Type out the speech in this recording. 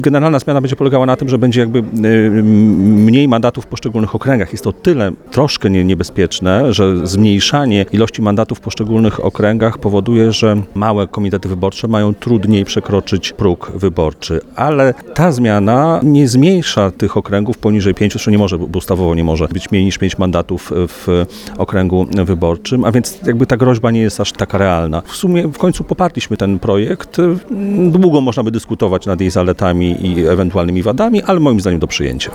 Generalna zmiana będzie polegała na tym, że będzie jakby mniej mandatów w poszczególnych okręgach. Jest to tyle troszkę niebezpieczne, że zmniejszanie ilości mandatów w poszczególnych okręgach powoduje, że małe komitety wyborcze mają trudniej przekroczyć próg wyborczy. Ale ta zmiana nie zmniejsza tych okręgów poniżej 5, że nie może, bo ustawowo nie może być mniej niż 5 mandatów w okręgu wyborczym, a więc jakby ta groźba nie jest aż taka realna. W sumie w końcu poparliśmy ten projekt. Długo można by dyskutować nad jej zaletami i ewentualnymi wadami, ale moim zdaniem do przyjęcia.